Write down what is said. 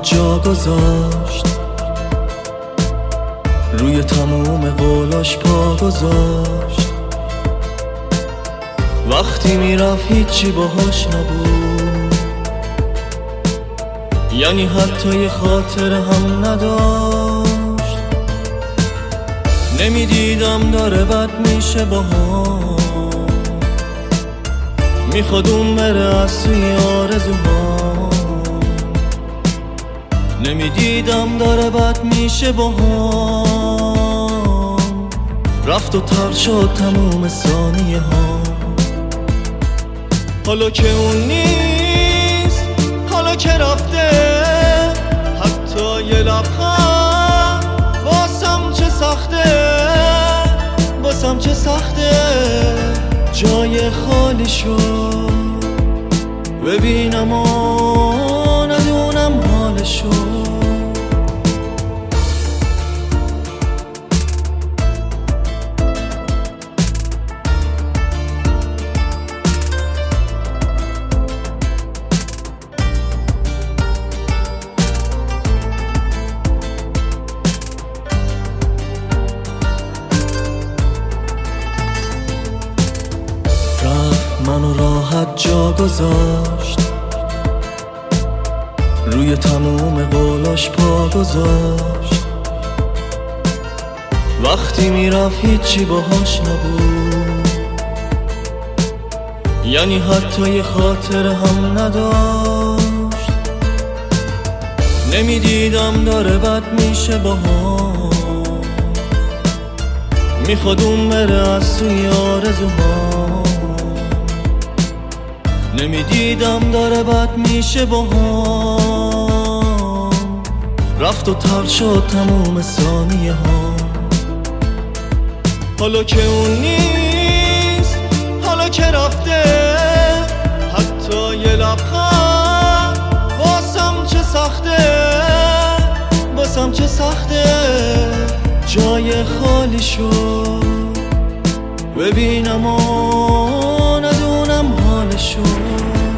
جا گذاشت، روی تموم قولاش پا گذاشت. وقتی میرفت هیچی باهاش نبود، یعنی حتی یه خاطر هم نداشت. نمیدیدم داره بد میشه باهام، میخواد اون بره از سوی آرزوهام. نمیدیدم داره بد میشه باهام، رفت و تر شد تموم ثانیه ها. حالا که اون نیست، حالا که رفته، حتی یه لبخند واسم چه سخته، واسم چه سخته. جای خالی شد ببینم و ندونم حالشو. منو راحت جا گذاشت، روی تموم قولاش پا گذاشت. وقتی میرفت هیچی باهاش نبود، یعنی حتی یه خاطر هم نداشت. نمیدیدم داره بد میشه باهام، میخواد اون بره از سوی آرزوهام. نمیدیدم داره بد میشه باهام، رفت و تر شد تموم ثانیه ها. حالا که اون نیست، حالا که رفته، حتی یه لبخند واسم چه سخته، واسم چه سخته. جای خالی شد ببینم و ندونم حالشو.